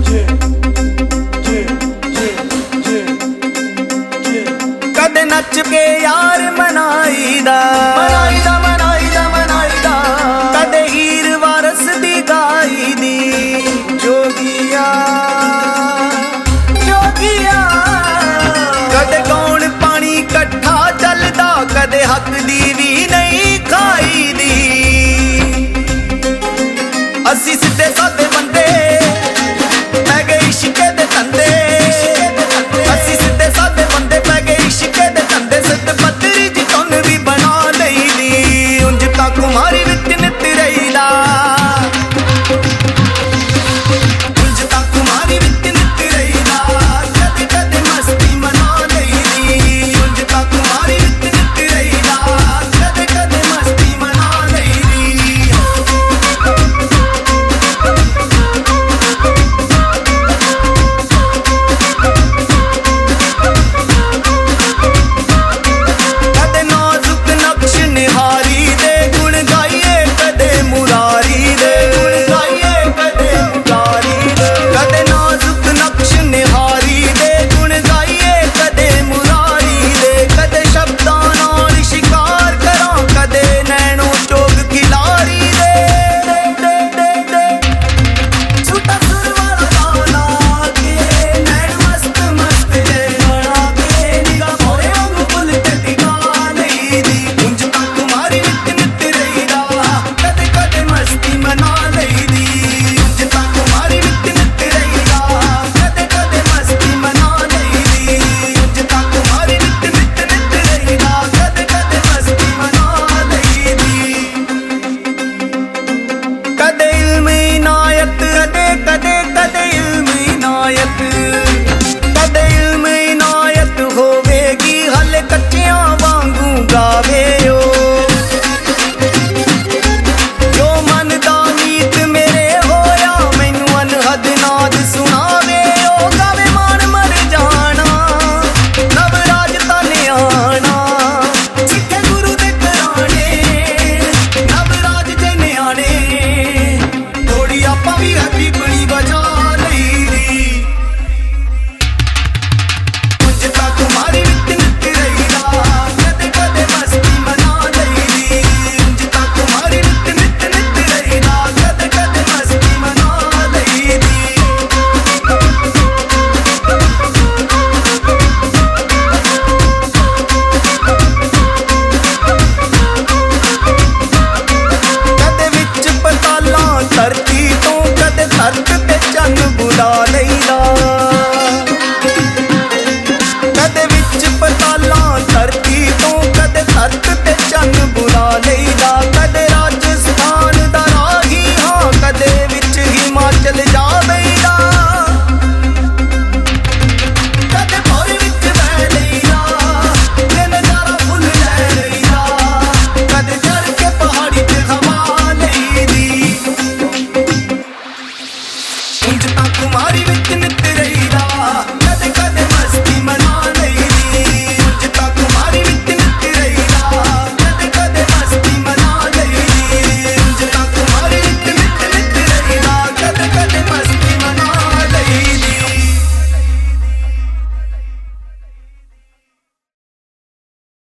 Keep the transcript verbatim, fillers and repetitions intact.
कदे नच के यार मनाईदा मनाईदा मनाईदा मनाईदा कदे हीर वारस दी गाई दी जोगिया जोगिया कदे कौन पानी कट्ठा चलदा कदे हक दी भी नहीं खाई दी असी सीधे सादे बंदे पै गए इश्के दे धंधे असी सीधे सादे बंदे पै गए इश्के दे धंधे सिद्ध पत्तरी जी तुन भी बना लई दी उंज तां कुमारी विच नित रहीदा उंज तां कुमारी विच नित रहीदा कदे कदे मस्ती मना लई दी उंज तां कुमारी विच नित रहीदा कदे कदे मस्ती मना लई दी धरती तो कदे धरत ते चन बुला लईदा।